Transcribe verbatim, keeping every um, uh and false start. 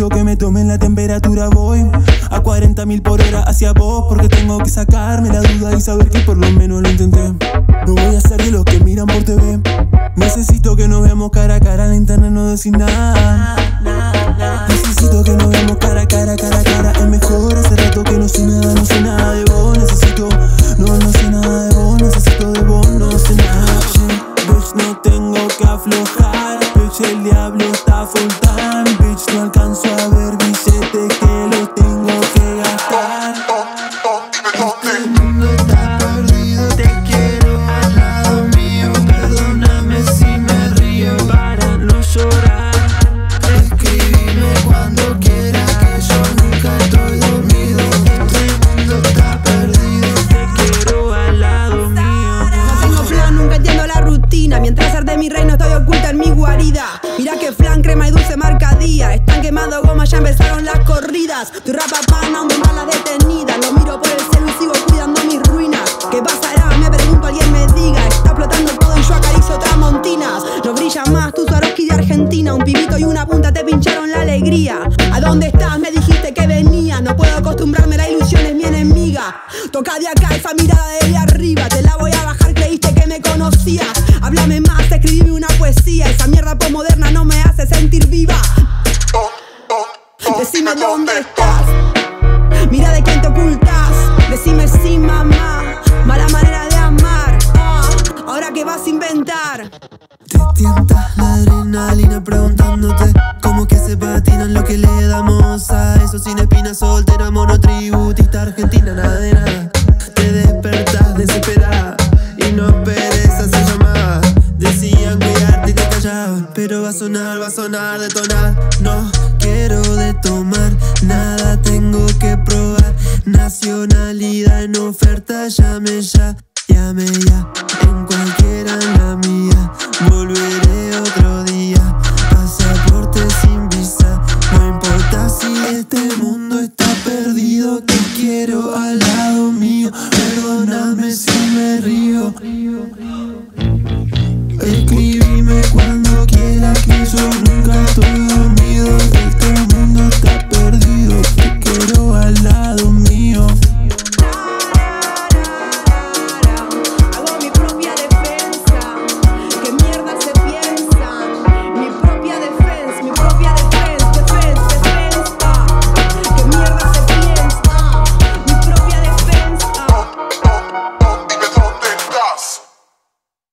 Necesito que me tomen la temperatura, voy a cuarenta mil por hora hacia vos, porque tengo que sacarme la duda y saber que por lo menos lo intenté. No voy a ser de los que miran por T V. Necesito que nos veamos cara a cara, en internet no decís nada. Necesito que nos veamos cara a cara, cara a cara. Es mejor, hace rato que no sé nada, no sé nada de vos. Necesito, no, no sé nada de vos. Necesito de vos, no sé nada. Bitch, no tengo que aflojar. Bitch, el diablo está full time. Bitch, no alcanzo a ver billetes que los tengo que gastar. El mundo está perdido, te quiero al lado mío. Perdóname si me río para no llorar. Escribime cuando quieras, que yo nunca estoy dormido. Este mundo está perdido, te quiero al lado mío. No tengo plan, nunca entiendo la rutina. Mientras arde mi reino estoy oculta en mi guarida. Mira que flan, crema y dulce marca día. Están quemando goma, ya empezaron las corridas. Tu rapa pana, un balas detenida. Lo miro por el celu y sigo cuidando mis ruinas. ¿Qué pasará? Me pregunto, alguien me diga. Está explotando todo y yo acaricio tramontinas. No brilla más tu Swarovski de Argentina. Un pibito y una punta te pincharon la alegría. ¿A dónde estás? Me dijiste que venía. No puedo acostumbrarme, la ilusión es mi enemiga. Toca de acá esa mirada de arriba. Te la voy a bajar, creíste que me conocías. Háblame más, escribime una poesía. Esa mierda postmoderna no me hace sentir viva. Decime dónde estás. Mira de quién te ocultas. Decime sí, mamá. Mala manera de amar. Ah, ahora qué vas a inventar. Te tienta la adrenalina preguntándote cómo que se patinan lo que le damos a eso. Sin espinas, soltera, monotributista, argentina, nada de nada. Te despertás desesperada y no esperes a hacer llamadas. Decían cuidarte y te callaban, pero va a sonar, va a sonar, detonar. No quiero de tomar nada, tengo que probar. Nacionalidad en oferta, llame ya, llame ya.